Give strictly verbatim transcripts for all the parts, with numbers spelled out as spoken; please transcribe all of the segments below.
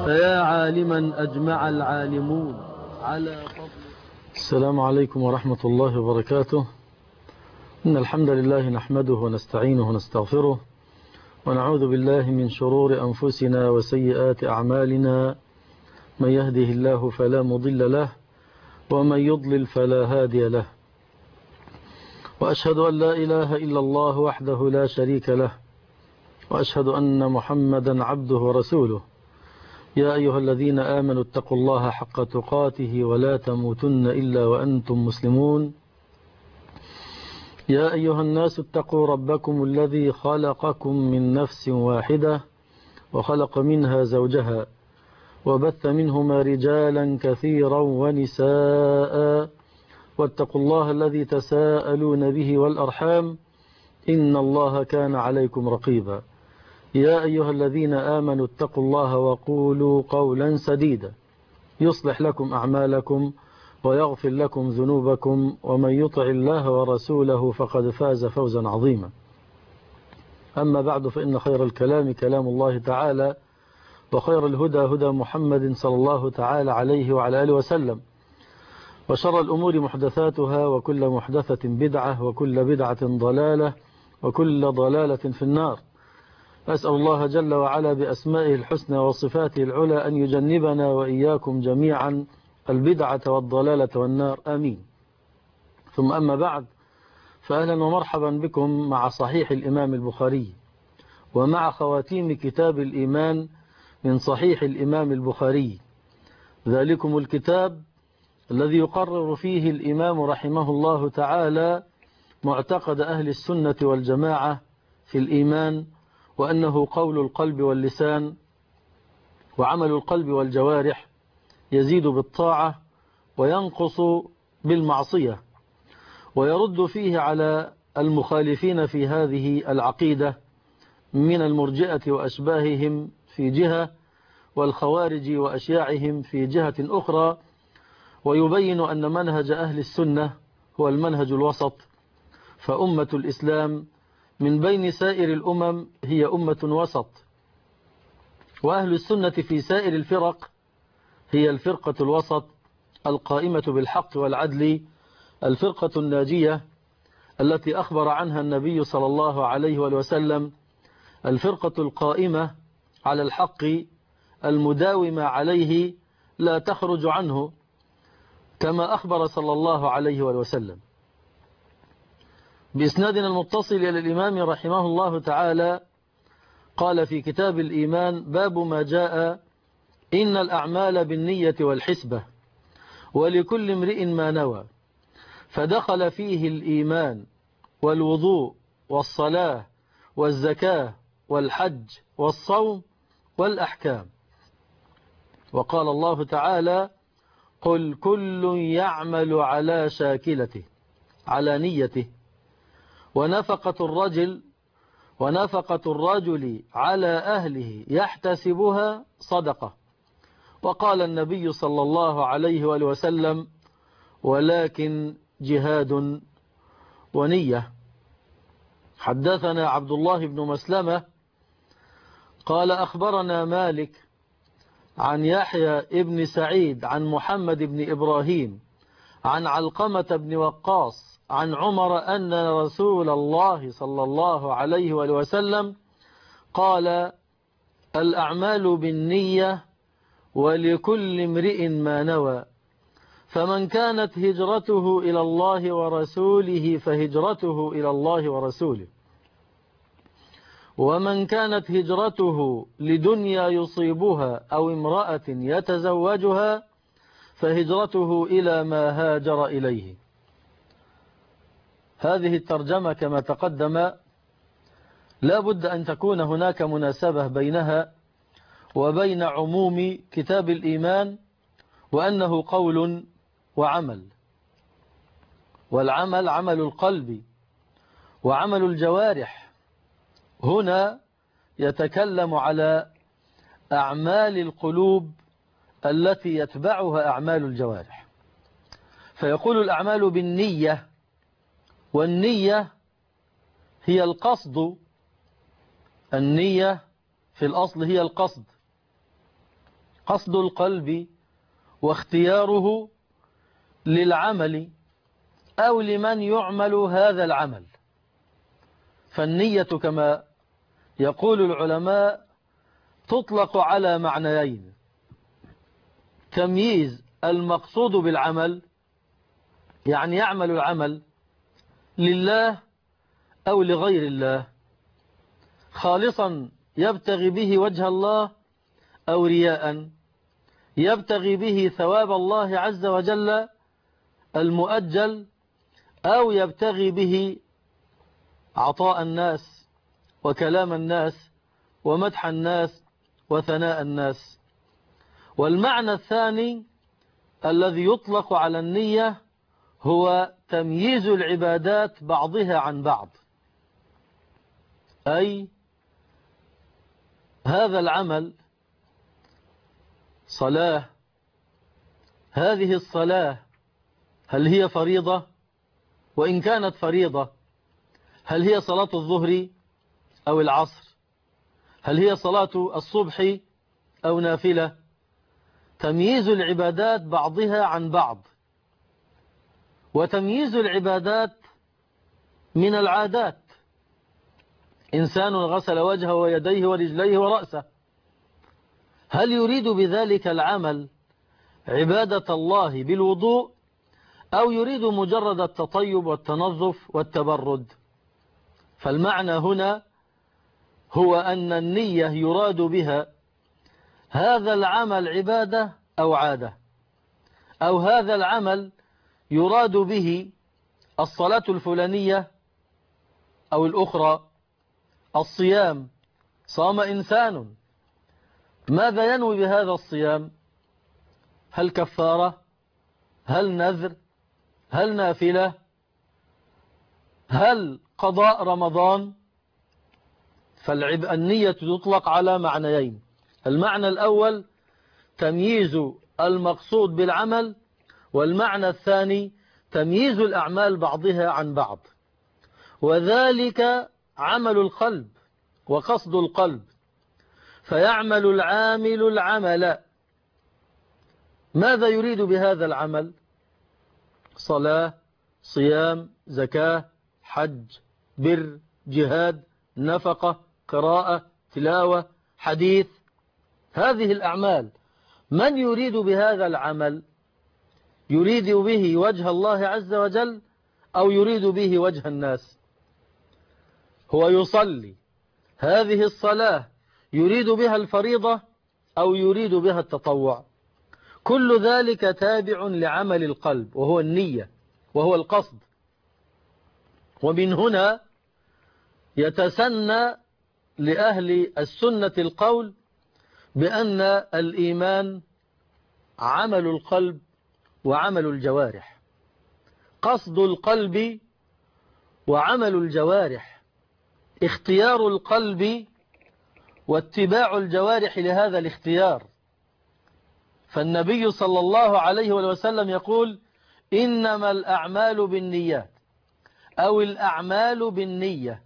فيا عالما أجمع العالمون على فضل. السلام عليكم ورحمة الله وبركاته. إن الحمد لله نحمده ونستعينه ونستغفره ونعوذ بالله من شرور أنفسنا وسيئات أعمالنا، من يهده الله فلا مضل له ومن يضلل فلا هادي له، وأشهد أن لا إله إلا الله وحده لا شريك له، وأشهد أن محمدا عبده ورسوله. يا أيها الذين آمنوا اتقوا الله حق تقاته ولا تموتن إلا وأنتم مسلمون. يا أيها الناس اتقوا ربكم الذي خلقكم من نفس واحدة وخلق منها زوجها وبث منهما رجالا كثيرا ونساء، واتقوا الله الذي تساءلون به والأرحام إن الله كان عليكم رقيبا. يا أيها الذين آمنوا اتقوا الله وقولوا قولا سديدا يصلح لكم أعمالكم ويغفر لكم ذنوبكم، ومن يطع الله ورسوله فقد فاز فوزا عظيما. أما بعد، فإن خير الكلام كلام الله تعالى، وخير الهدى هدى محمد صلى الله تعالى عليه وعلى آله وسلم، وشر الأمور محدثاتها، وكل محدثة بدعة، وكل بدعة ضلالة، وكل ضلالة في النار. أسأل الله جل وعلا بأسمائه الحسنى وصفاته العلى أن يجنبنا وإياكم جميعا البدعة والضلالة والنار، آمين. ثم أما بعد، فأهلا ومرحبا بكم مع صحيح الإمام البخاري ومع خواتيم كتاب الإيمان من صحيح الإمام البخاري، ذلكم الكتاب الذي يقرر فيه الإمام رحمه الله تعالى معتقد أهل السنة والجماعة في الإيمان، وأنه قول القلب واللسان وعمل القلب والجوارح، يزيد بالطاعة وينقص بالمعصية، ويرد فيه على المخالفين في هذه العقيدة من المرجئة وأشباههم في جهة، والخوارج وأشياعهم في جهة أخرى، ويبين أن منهج أهل السنة هو المنهج الوسط، فأمة الإسلام من بين سائر الأمم هي أمة وسط، وأهل السنة في سائر الفرق هي الفرقة الوسط القائمة بالحق والعدل، الفرقة الناجية التي أخبر عنها النبي صلى الله عليه وسلم، الفرقة القائمة على الحق المداومة عليه لا تخرج عنه، كما أخبر صلى الله عليه وسلم. بإسنادنا المتصل إلى الإمام رحمه الله تعالى قال في كتاب الإيمان: باب ما جاء إن الأعمال بالنية والحسبة ولكل امرئ ما نوى، فدخل فيه الإيمان والوضوء والصلاة والزكاة والحج والصوم والأحكام. وقال الله تعالى: قل كل يعمل على شاكلته، على نيته، ونفقة الرجل ونفقة الرجل على أهله يحتسبها صدقة. وقال النبي صلى الله عليه وآله وسلم: ولكن جهاد ونية. حدثنا عبد الله بن مسلمة قال أخبرنا مالك عن يحيى ابن سعيد عن محمد بن إبراهيم عن علقمة بن وقاص عن عمر أن رسول الله صلى الله عليه وسلم قال: الأعمال بالنية ولكل امرئ ما نوى، فمن كانت هجرته إلى الله ورسوله فهجرته إلى الله ورسوله، ومن كانت هجرته لدنيا يصيبها أو امرأة يتزوجها فهجرته إلى ما هاجر إليه. هذه الترجمة كما تقدم لا بد أن تكون هناك مناسبة بينها وبين عموم كتاب الإيمان، وأنه قول وعمل، والعمل عمل القلب وعمل الجوارح. هنا يتكلم على أعمال القلوب التي يتبعها أعمال الجوارح، فيقول الأعمال بالنية، والنية هي القصد، النية في الأصل هي القصد، قصد القلب واختياره للعمل أو لمن يعمل هذا العمل. فالنية كما يقول العلماء تطلق على معنيين: تمييز المقصود بالعمل، يعني يعمل العمل لله أو لغير الله، خالصا يبتغي به وجه الله أو رياء يبتغي به ثواب الله عز وجل المؤجل، أو يبتغي به عطاء الناس وكلام الناس ومدح الناس وثناء الناس. والمعنى الثاني الذي يطلق على النية هو تمييز العبادات بعضها عن بعض، أي هذا العمل صلاة، هذه الصلاة هل هي فريضة؟ وإن كانت فريضة هل هي صلاة الظهر أو العصر؟ هل هي صلاة الصبح أو نافلة؟ تمييز العبادات بعضها عن بعض، وتمييز العبادات من العادات. إنسان غسل وجهه ويديه ورجليه ورأسه، هل يريد بذلك العمل عبادة الله بالوضوء أو يريد مجرد التطيب والتنظف والتبرد؟ فالمعنى هنا هو أن النية يراد بها هذا العمل عبادة أو عادة، أو هذا العمل يراد به الصلاة الفلانية أو الأخرى. الصيام، صام إنسان، ماذا ينوي بهذا الصيام؟ هل كفارة؟ هل نذر؟ هل نافلة؟ هل قضاء رمضان؟ فالنية تطلق على معنيين: المعنى الأول تمييز المقصود بالعمل، والمعنى الثاني تمييز الأعمال بعضها عن بعض، وذلك عمل القلب وقصد القلب. فيعمل العامل العمل، ماذا يريد بهذا العمل؟ صلاة، صيام، زكاة، حج، بر، جهاد، نفقة، قراءة، تلاوة، حديث. هذه الأعمال من يريد بهذا العمل؟ يريد به وجه الله عز وجل أو يريد به وجه الناس؟ هو يصلي، هذه الصلاة يريد بها الفريضة أو يريد بها التطوع؟ كل ذلك تابع لعمل القلب، وهو النية وهو القصد. ومن هنا يتسنى لأهل السنة القول بأن الإيمان عمل القلب وعمل الجوارح، قصد القلب وعمل الجوارح، اختيار القلب واتباع الجوارح لهذا الاختيار. فالنبي صلى الله عليه وسلم يقول: إنما الأعمال بالنيات، أو الأعمال بالنية.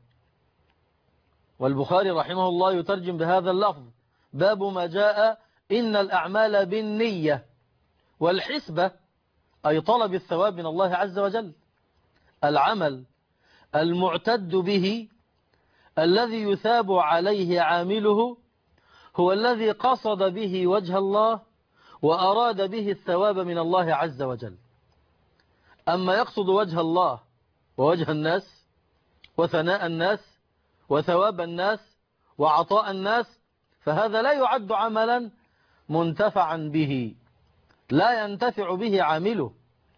والبخاري رحمه الله يترجم بهذا اللفظ: باب ما جاء إن الأعمال بالنية، والحسبة أي طلب الثواب من الله عز وجل. العمل المعتد به الذي يثاب عليه عامله هو الذي قصد به وجه الله وأراد به الثواب من الله عز وجل. أما يقصد وجه الله ووجه الناس وثناء الناس وثواب الناس وعطاء الناس، فهذا لا يعد عملا منتفعا به، لا ينتفع به عامله.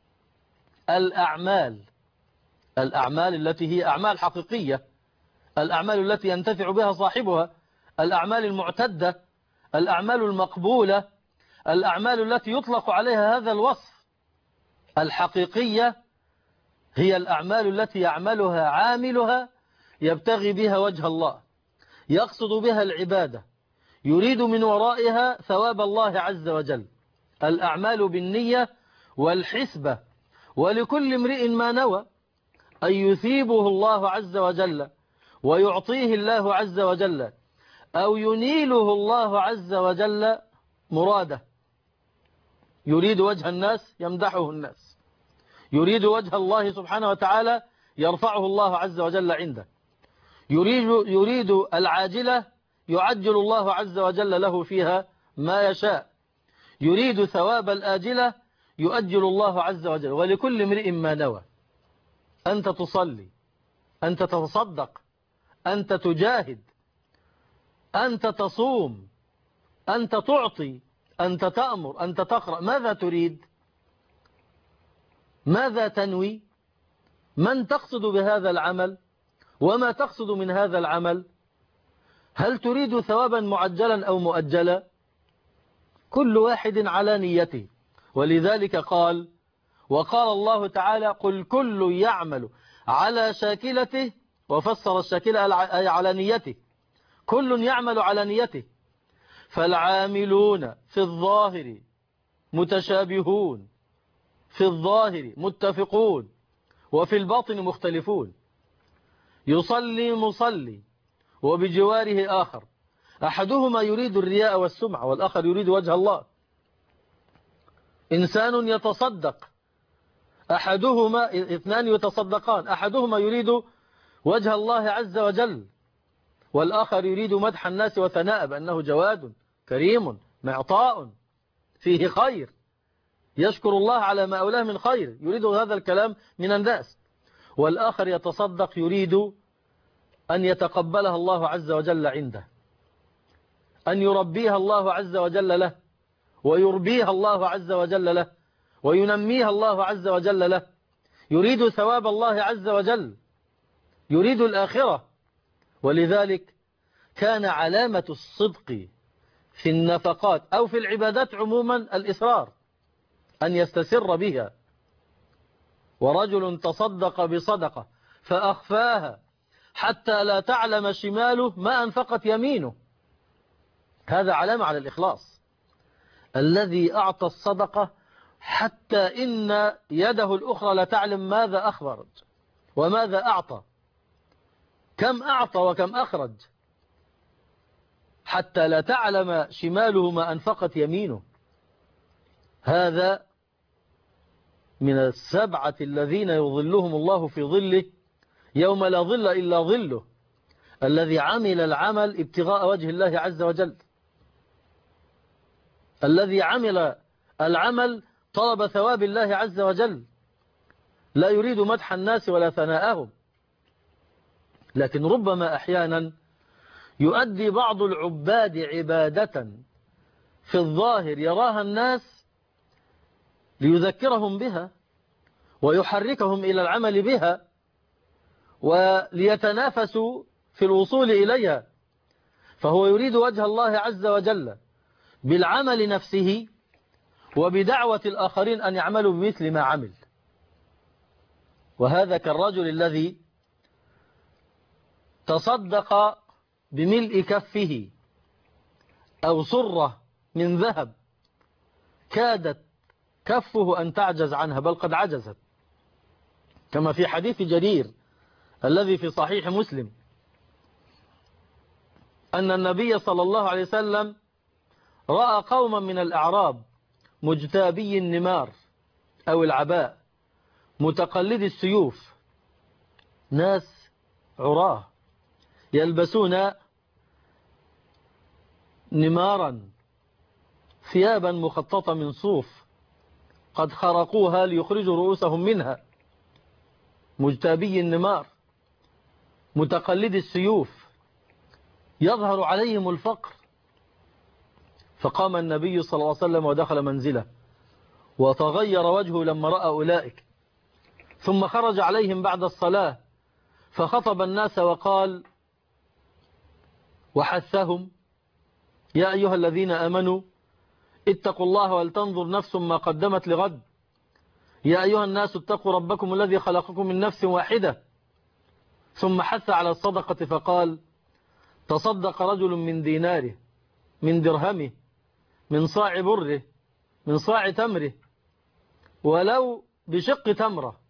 الأعمال الأعمال التي هي أعمال حقيقية، الأعمال التي ينتفع بها صاحبها، الأعمال المعتدة، الأعمال المقبولة، الأعمال التي يطلق عليها هذا الوصف الحقيقية، هي الأعمال التي يعملها عاملها يبتغي بها وجه الله، يقصد بها العبادة، يريد من ورائها ثواب الله عز وجل. الأعمال بالنية والحسبة، ولكل امرئ ما نوى، أن يثيبه الله عز وجل ويعطيه الله عز وجل، أو ينيله الله عز وجل مراده، يريد وجه الناس يمدحه الناس، يريد وجه الله سبحانه وتعالى يرفعه الله عز وجل عنده، يريد, يريد العاجلة يعجل الله عز وجل له فيها ما يشاء، يريد ثواب الآجلة يؤجل الله عز وجل. ولكل امرئ ما نوى. أنت تصلي، أنت تتصدق، أنت تجاهد، أنت تصوم، أنت تعطي، أنت تأمر، أنت تقرأ، ماذا تريد؟ ماذا تنوي؟ من تقصد بهذا العمل؟ وما تقصد من هذا العمل؟ هل تريد ثوابا معجلا أو مؤجلا؟ كل واحد على نيته. ولذلك قال وقال الله تعالى قل كل يعمل على شاكلته، وفسر الشاكلة أي على نيته، كل يعمل على نيته، فالعاملون في الظاهر متشابهون، في الظاهر متفقون، وفي الباطن مختلفون. يصلي مصلي وبجواره آخر، أحدهما يريد الرياء والسمعة والآخر يريد وجه الله. إنسان يتصدق، أحدهما اثنان يتصدقان، أحدهما يريد وجه الله عز وجل، والآخر يريد مدح الناس وثناء بأنه جواد كريم معطاء فيه خير، يشكر الله على ما أولاه من خير، يريد هذا الكلام من الناس. والآخر يتصدق يريد أن يتقبلها الله عز وجل عنده، أن يربيها الله عز وجل له، ويربيها الله عز وجل له، وينميها الله عز وجل له، يريد ثواب الله عز وجل، يريد الآخرة. ولذلك كان علامة الصدق في النفقات أو في العبادات عموما الإصرار، أن يستسر بها. ورجل تصدق بصدقة فأخفاها حتى لا تعلم شماله ما أنفقت يمينه، هذا علامة على الإخلاص. الذي أعطى الصدقة حتى إن يده الأخرى لا تعلم ماذا أخرج وماذا أعطى، كم أعطى وكم أخرج، حتى لا تعلم شماله ما أنفقت يمينه. هذا من السبعة الذين يظلهم الله في ظله يوم لا ظل إلا ظله، الذي عمل العمل ابتغاء وجه الله عز وجل، الذي عمل العمل طلب ثواب الله عز وجل، لا يريد مدح الناس ولا ثناءهم. لكن ربما أحيانا يؤدي بعض العباد عبادة في الظاهر يراها الناس ليذكرهم بها ويحركهم إلى العمل بها وليتنافسوا في الوصول إليها، فهو يريد وجه الله عز وجل بالعمل نفسه وبدعوة الآخرين أن يعملوا بمثل ما عمل. وهذا كالرجل الذي تصدق بملء كفه أو صرة من ذهب كادت كفه أن تعجز عنها، بل قد عجزت، كما في حديث جرير الذي في صحيح مسلم أن النبي صلى الله عليه وسلم رأى قوما من الأعراب مجتابي النمار أو العباء متقلد السيوف، ناس عراه يلبسون نمارا ثيابا مخططة من صوف قد خرقوها ليخرجوا رؤوسهم منها، مجتابي النمار متقلد السيوف، يظهر عليهم الفقر. فقام النبي صلى الله عليه وسلم ودخل منزله وتغير وجهه لما رأى أولئك، ثم خرج عليهم بعد الصلاة فخطب الناس وقال وحثهم يا أيها الذين آمنوا اتقوا الله ولتنظر نفس ما قدمت لغد، يا أيها الناس اتقوا ربكم الذي خلقكم من نفس واحدة. ثم حث على الصدقة فقال تصدق رجل من ديناره من درهمه من صاع بره من صاع تمره ولو بشق تمرة.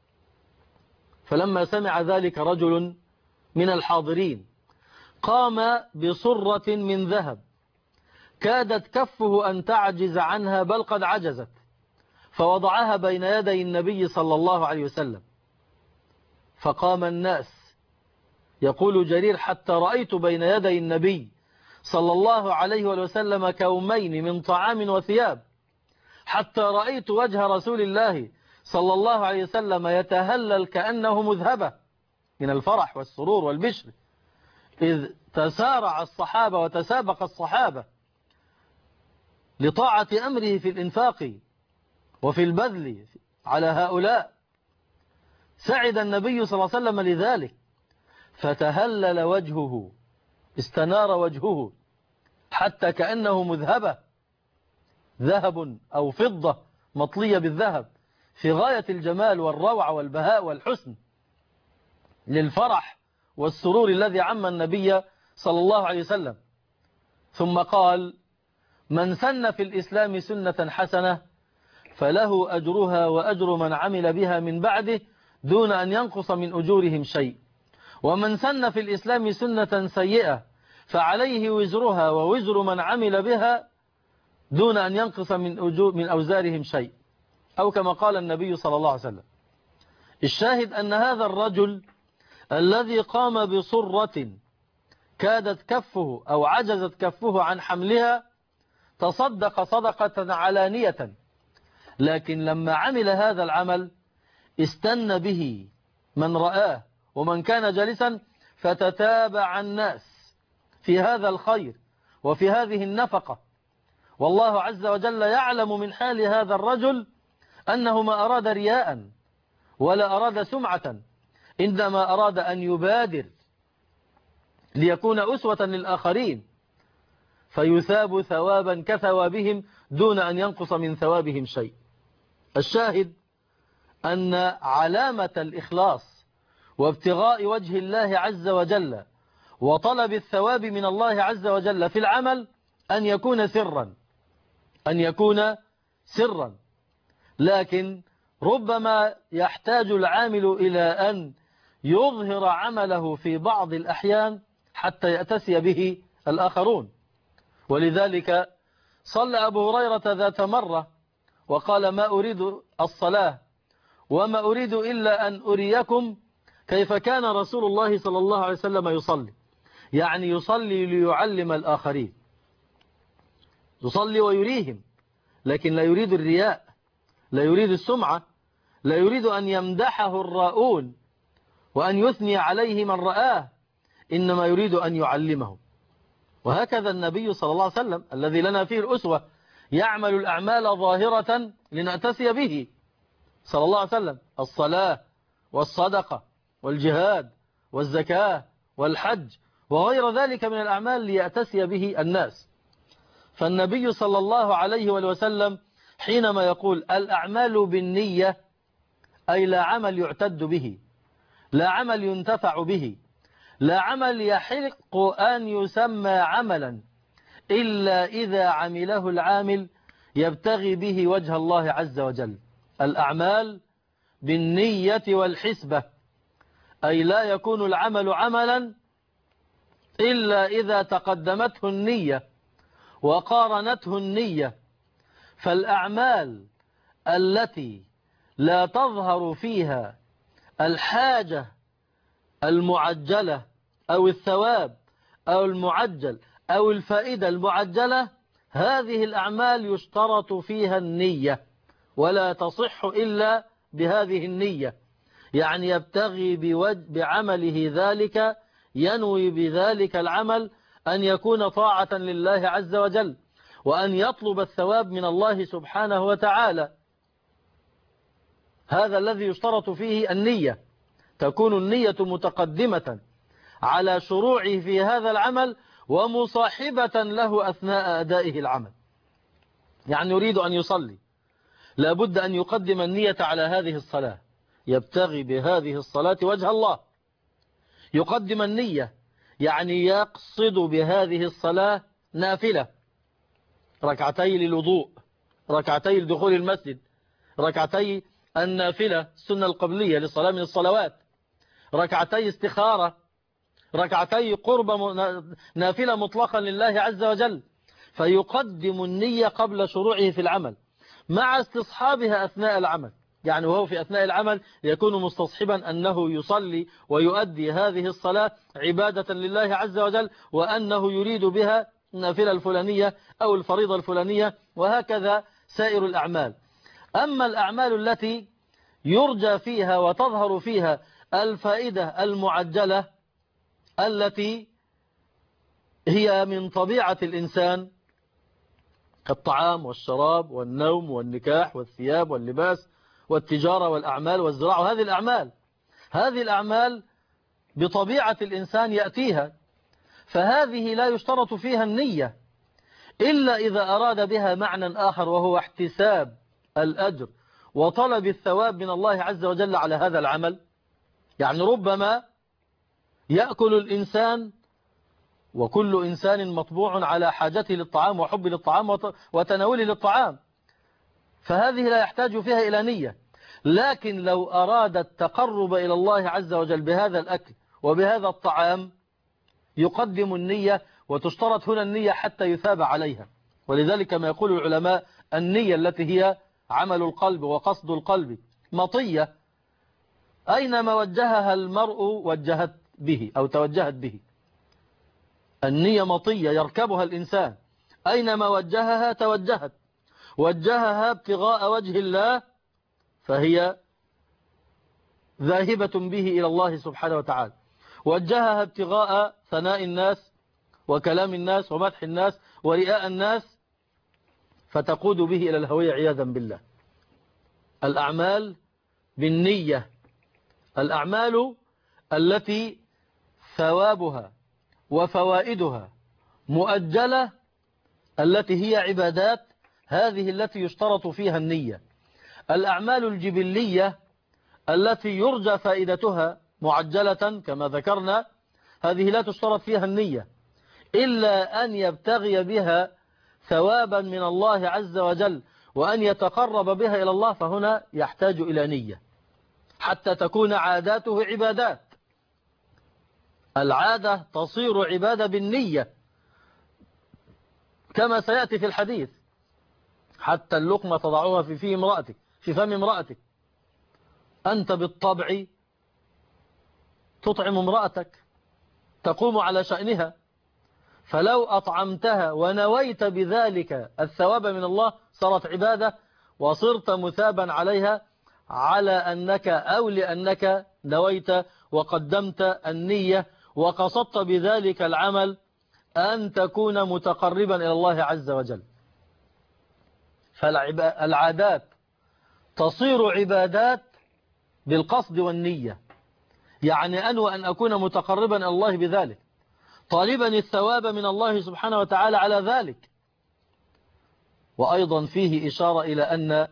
فلما سمع ذلك رجل من الحاضرين قام بصرة من ذهب كادت كفه أن تعجز عنها بل قد عجزت، فوضعها بين يدي النبي صلى الله عليه وسلم، فقام الناس. يقول جرير: حتى رأيت بين يدي النبي صلى الله عليه وسلم كومين من طعام وثياب، حتى رأيت وجه رسول الله صلى الله عليه وسلم يتهلل كأنه مذهبة من الفرح والسرور والبشر، إذ تسارع الصحابة وتسابق الصحابة لطاعة أمره في الإنفاق وفي البذل على هؤلاء. سعد النبي صلى الله عليه وسلم لذلك، فتهلل وجهه، استنار وجهه حتى كأنه مذهبة، ذهب أو فضة مطلية بالذهب، في غاية الجمال والروعة والبهاء والحسن، للفرح والسرور الذي عم النبي صلى الله عليه وسلم. ثم قال: من سن في الإسلام سنة حسنة فله أجرها وأجر من عمل بها من بعده دون أن ينقص من أجورهم شيء، ومن سن في الإسلام سنة سيئة فعليه وزرها ووزر من عمل بها دون أن ينقص من أجور من أوزارهم شيء، أو كما قال النبي صلى الله عليه وسلم. الشاهد أن هذا الرجل الذي قام بصرة كادت كفه أو عجزت كفه عن حملها تصدق صدقة علانية، لكن لما عمل هذا العمل استنى به من رآه ومن كان جالسا، فتتابع الناس في هذا الخير وفي هذه النفقة. والله عز وجل يعلم من حال هذا الرجل أنه ما أراد رياء ولا أراد سمعة، إنما أراد أن يبادر ليكون أسوة للآخرين، فيثاب ثوابا كثوابهم دون أن ينقص من ثوابهم شيء. الشاهد أن علامة الإخلاص وابتغاء وجه الله عز وجل وطلب الثواب من الله عز وجل في العمل أن يكون سرا، أن يكون سرا لكن ربما يحتاج العامل إلى أن يظهر عمله في بعض الأحيان حتى يأتسي به الآخرون. ولذلك صلى أبو هريرة ذات مرة وقال: ما أريد الصلاة وما أريد إلا أن أريكم كيف كان رسول الله صلى الله عليه وسلم يصلي، يعني يصلي ليعلم الآخرين، يصلي ويريهم، لكن لا يريد الرياء، لا يريد السمعة، لا يريد أن يمدحه الراؤون وأن يثني عليه من رآه، إنما يريد أن يعلمهم. وهكذا النبي صلى الله عليه وسلم الذي لنا فيه الأسوة يعمل الأعمال ظاهرة لنأتسي به صلى الله عليه وسلم: الصلاة والصدقة والجهاد والزكاة والحج وغير ذلك من الأعمال ليأتسي به الناس. فالنبي صلى الله عليه وسلم حينما يقول الأعمال بالنية، أي لا عمل يعتد به، لا عمل ينتفع به، لا عمل يحق أن يسمى عملا إلا إذا عمله العامل يبتغي به وجه الله عز وجل. الأعمال بالنية والحسبة، أي لا يكون العمل عملا إلا إذا تقدمته النية وقارنته النية. فالأعمال التي لا تظهر فيها الحاجة المعجلة أو الثواب أو المعجل أو الفائدة المعجلة، هذه الأعمال يشترط فيها النية ولا تصح إلا بهذه النية، يعني يبتغي بعمله ذلك، ينوي بذلك العمل أن يكون طاعة لله عز وجل وأن يطلب الثواب من الله سبحانه وتعالى. هذا الذي يشترط فيه النية، تكون النية متقدمة على شروعه في هذا العمل ومصاحبة له أثناء أدائه العمل. يعني يريد أن يصلي، لابد أن يقدم النية على هذه الصلاة، يبتغي بهذه الصلاة وجه الله. يقدم النية يعني يقصد بهذه الصلاة نافلة، ركعتي للوضوء، ركعتي لدخول المسجد، ركعتي النافلة السنة القبلية للصلاة من الصلوات، ركعتي استخارة، ركعتي قرب نافلة مطلقا لله عز وجل. فيقدم النية قبل شروعه في العمل مع استصحابها أثناء العمل. يعني وهو في أثناء العمل يكون مستصحبا أنه يصلي ويؤدي هذه الصلاة عبادة لله عز وجل، وأنه يريد بها النافلة الفلانية أو الفريضة الفلانية، وهكذا سائر الأعمال. أما الأعمال التي يرجى فيها وتظهر فيها الفائدة المعجلة التي هي من طبيعة الإنسان كالطعام والشراب والنوم والنكاح والثياب واللباس والتجارة والأعمال والزراعة، هذه الأعمال هذه الأعمال بطبيعة الإنسان يأتيها، فهذه لا يشترط فيها النية إلا إذا أراد بها معنى آخر، وهو احتساب الأجر وطلب الثواب من الله عز وجل على هذا العمل. يعني ربما يأكل الإنسان، وكل إنسان مطبوع على حاجته للطعام وحب للطعام وتناوله للطعام، فهذه لا يحتاج فيها إلى نية. لكن لو أراد التقرب إلى الله عز وجل بهذا الأكل وبهذا الطعام يقدم النية، وتشترط هنا النية حتى يثاب عليها. ولذلك ما يقول العلماء النية التي هي عمل القلب وقصد القلب مطية، أينما وجهها المرء وجهت به أو توجهت به. النية مطية يركبها الإنسان، أينما وجهها توجهت. وجهها ابتغاء وجه الله فهي ذاهبة به إلى الله سبحانه وتعالى، وجهها ابتغاء ثناء الناس وكلام الناس ومدح الناس ورئاء الناس فتقود به إلى الهوية عياذا بالله. الأعمال بالنية، الأعمال التي ثوابها وفوائدها مؤجلة التي هي عبادات، هذه التي يشترط فيها النية. الأعمال الجبلية التي يرجى فائدتها معجلة كما ذكرنا، هذه لا تشترط فيها النية إلا أن يبتغي بها ثوابا من الله عز وجل وأن يتقرب بها إلى الله، فهنا يحتاج إلى نية حتى تكون عاداته عبادات. العادة تصير عبادة بالنية كما سيأتي في الحديث، حتى اللقمة تضعوها في فم امرأتك في فم امرأتك. أنت بالطبع تطعم امرأتك، تقوم على شأنها، فلو أطعمتها ونويت بذلك الثواب من الله صارت عبادة وصرت مثابا عليها، على أنك أو لأنك نويت وقدمت النية وقصدت بذلك العمل أن تكون متقربا إلى الله عز وجل. فالعادات تصير عبادات بالقصد والنية، يعني أنوى أن أكون متقربا إلى الله بذلك، طالبا الثواب من الله سبحانه وتعالى على ذلك. وأيضا فيه إشارة إلى أن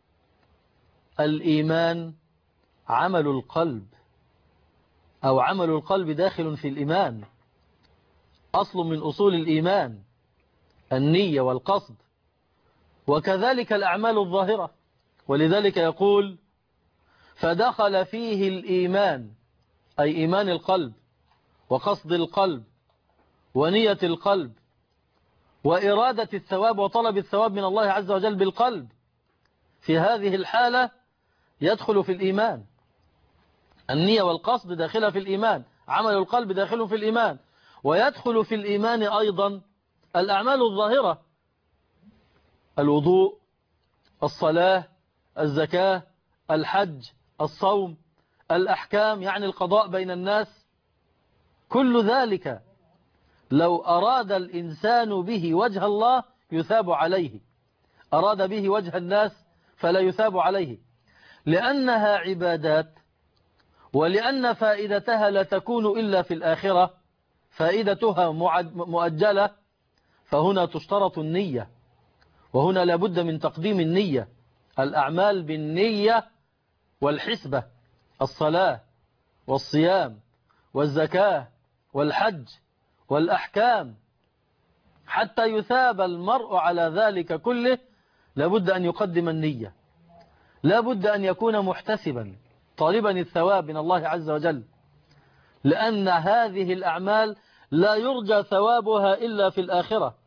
الإيمان عمل القلب، أو عمل القلب داخل في الإيمان، أصل من أصول الإيمان النية والقصد، وكذلك الأعمال الظاهرة. ولذلك يقول فدخل فيه الإيمان، أي إيمان القلب وقصد القلب ونية القلب وإرادة الثواب وطلب الثواب من الله عز وجل بالقلب. في هذه الحالة يدخل في الإيمان، النية والقصد داخلة في الإيمان، عمل القلب داخل في الإيمان. ويدخل في الإيمان أيضا الأعمال الظاهرة، الوضوء، الصلاة، الزكاة، الحج، الصوم، الأحكام، يعني القضاء بين الناس. كل ذلك لو أراد الإنسان به وجه الله يثاب عليه، أراد به وجه الناس فلا يثاب عليه، لأنها عبادات، ولأن فائدتها لا تكون إلا في الآخرة، فائدتها مؤجلة، فهنا تشترط النية، وهنا لابد من تقديم النية. الأعمال بالنية والحسبة، الصلاة والصيام والزكاة والحج والأحكام، حتى يثاب المرء على ذلك كله لابد أن يقدم النية، لابد أن يكون محتسبا طالبا الثواب من الله عز وجل، لأن هذه الأعمال لا يرجى ثوابها إلا في الآخرة،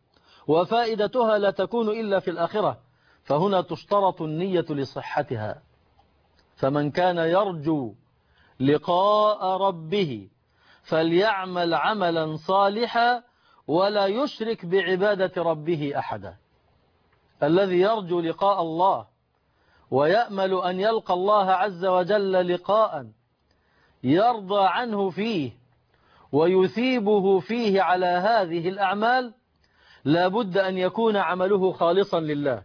وفائدتها لا تكون إلا في الآخرة، فهنا تشترط النية لصحتها. فمن كان يرجو لقاء ربه فليعمل عملا صالحا ولا يشرك بعبادة ربه أحدا. الذي يرجو لقاء الله ويأمل أن يلقى الله عز وجل لقاء يرضى عنه فيه ويثيبه فيه على هذه الأعمال لا بد أن يكون عمله خالصا لله.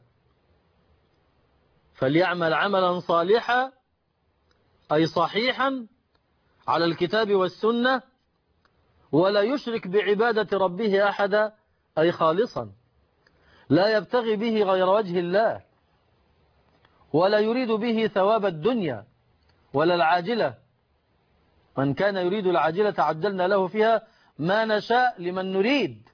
فليعمل عملا صالحا أي صحيحا على الكتاب والسنة، ولا يشرك بعبادة ربه أحدا أي خالصا لا يبتغي به غير وجه الله، ولا يريد به ثواب الدنيا ولا العاجلة. من كان يريد العاجلة عجلنا له فيها ما نشاء لمن نريد.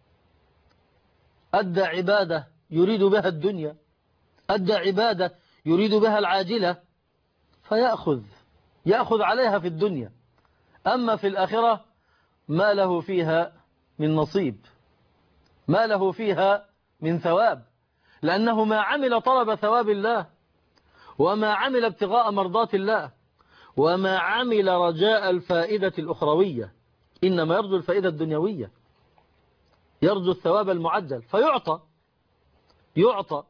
أدى عبادة يريد بها الدنيا، أدى عبادة يريد بها العاجلة، فيأخذ يأخذ عليها في الدنيا، أما في الآخرة ما له فيها من نصيب، ما له فيها من ثواب، لأنه ما عمل طلب ثواب الله، وما عمل ابتغاء مرضات الله، وما عمل رجاء الفائدة الأخروية، إنما يرجو الفائدة الدنيوية، يرجو الثواب المعجل فيعطى يعطى.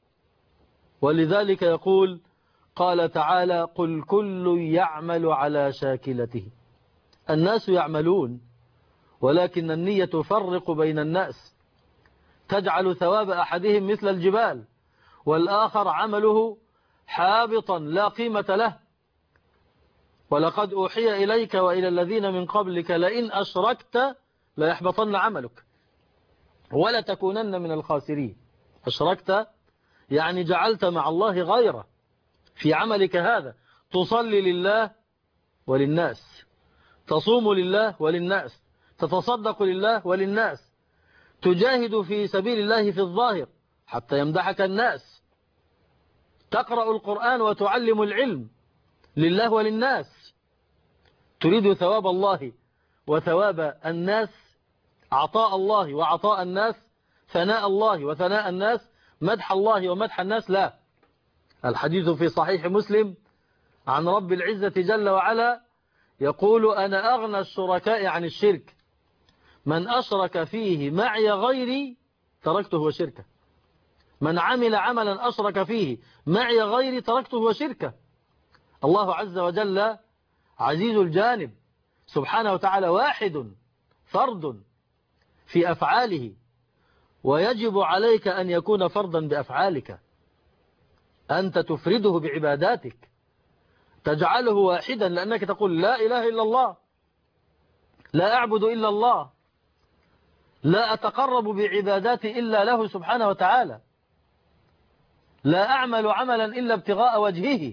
ولذلك يقول قال تعالى قل كل يعمل على شاكلته. الناس يعملون، ولكن النية تفرق بين الناس، تجعل ثواب أحدهم مثل الجبال، والآخر عمله حابطا لا قيمة له. ولقد أوحي إليك وإلى الذين من قبلك لئن أشركت ليحبطن عملك ولتكونن من الخاسرين. أشركت يعني جعلت مع الله غيره في عملك هذا، تصلي لله وللناس، تصوم لله وللناس، تتصدق لله وللناس، تجاهد في سبيل الله في الظاهر حتى يمدحك الناس، تقرأ القرآن وتعلم العلم لله وللناس، تريد ثواب الله وثواب الناس، عطاء الله وعطاء الناس، ثناء الله وثناء الناس، مدح الله ومدح الناس. لا، الحديث في صحيح مسلم عن رب العزة جل وعلا يقول أنا أغنى الشركاء عن الشرك، من أشرك فيه معي غيري تركته وشركه، من عمل عملا أشرك فيه معي غيري تركته وشركه. الله عز وجل عزيز الجانب سبحانه وتعالى، واحد فرد في أفعاله، ويجب عليك أن يكون فردا بأفعالك، أنت تفرده بعباداتك، تجعله واحدا، لأنك تقول لا إله إلا الله، لا أعبد إلا الله، لا أتقرب بعباداتي إلا له سبحانه وتعالى، لا أعمل عملا إلا ابتغاء وجهه.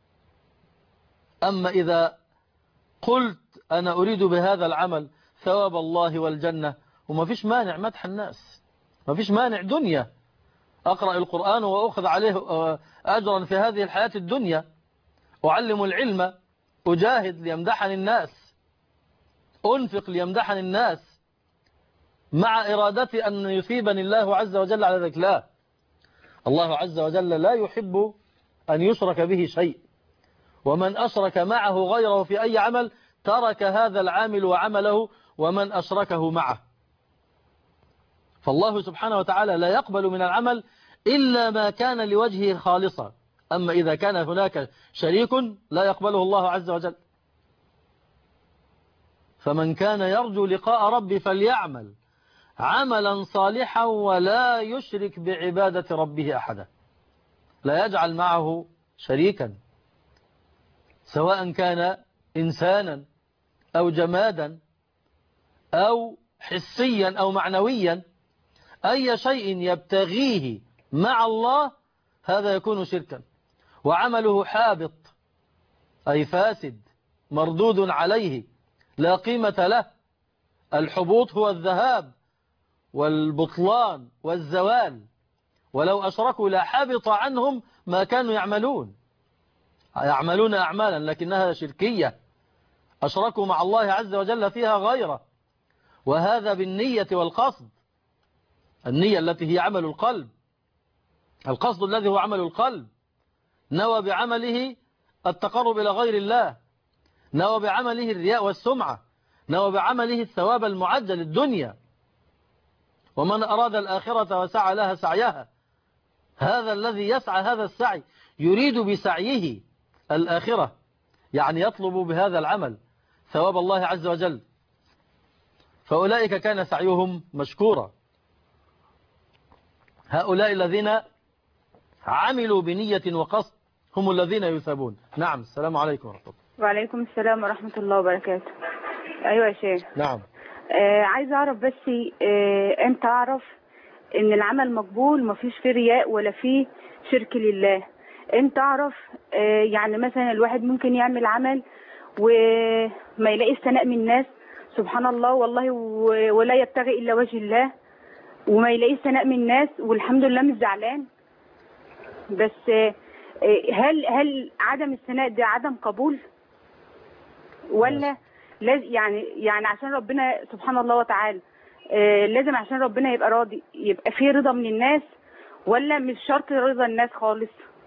أما إذا قلت أنا أريد بهذا العمل ثواب الله والجنة، وما فيش مانع مدح الناس، ما فيش مانع دنيا، أقرأ القرآن وأخذ عليه أجرا في هذه الحياة الدنيا، أعلم العلم، أجاهد ليمدحني الناس، أنفق ليمدحني الناس، مع إرادتي أن يثيبني الله عز وجل على ذلك. لا، الله عز وجل لا يحب أن يشرك به شيء، ومن أشرك معه غيره في أي عمل ترك هذا العامل وعمله ومن أشركه معه. فالله سبحانه وتعالى لا يقبل من العمل إلا ما كان لوجهه خالصا، أما إذا كان هناك شريك لا يقبله الله عز وجل. فمن كان يرجو لقاء ربه فليعمل عملا صالحا ولا يشرك بعبادة ربه أحدا، لا يجعل معه شريكا، سواء كان إنسانا أو جمادا أو حسيا أو معنويا، أي شيء يبتغيه مع الله هذا يكون شركا، وعمله حابط أي فاسد مردود عليه لا قيمة له. الحبوط هو الذهاب والبطلان والزوال، ولو أشركوا لحبط عنهم ما كانوا يعملون، يعملون أعمالا لكنها شركية، أشركوا مع الله عز وجل فيها غيره، وهذا بالنية والقصد. النية التي هي عمل القلب، القصد الذي هو عمل القلب، نوى بعمله التقرب إلى غير الله، نوى بعمله الرياء والسمعة، نوى بعمله الثواب المعجل الدنيا. ومن أراد الآخرة وسعى لها سعيها، هذا الذي يسعى هذا السعي يريد بسعيه الآخرة، يعني يطلب بهذا العمل ثواب الله عز وجل، فأولئك كان سعيهم مشكورا. هؤلاء الذين عملوا بنية وقصد هم الذين يثابون. نعم. السلام عليكم ورحمة الله. وعليكم السلام ورحمة الله وبركاته. أيوة يا شيخ. نعم. آه عايز أعرف بس آه أنت أعرف إن العمل مقبول ما فيش فيه رياء ولا فيه شرك لله. أنت أعرف آه يعني مثلا الواحد ممكن يعمل عمل وما يلاقيش ثناء من الناس، سبحان الله والله، ولا يبتغي إلا وجه الله، وما يلاقيش ثناء من الناس والحمد لله مش زعلان. بس آه هل هل عدم الثناء ده عدم قبول ولا لازم يعني يعني عشان ربنا سبحانه الله وتعالى آه لازم عشان ربنا يبقى راضي يبقى فيه رضا من الناس، ولا مش شرط رضا الناس خالص؟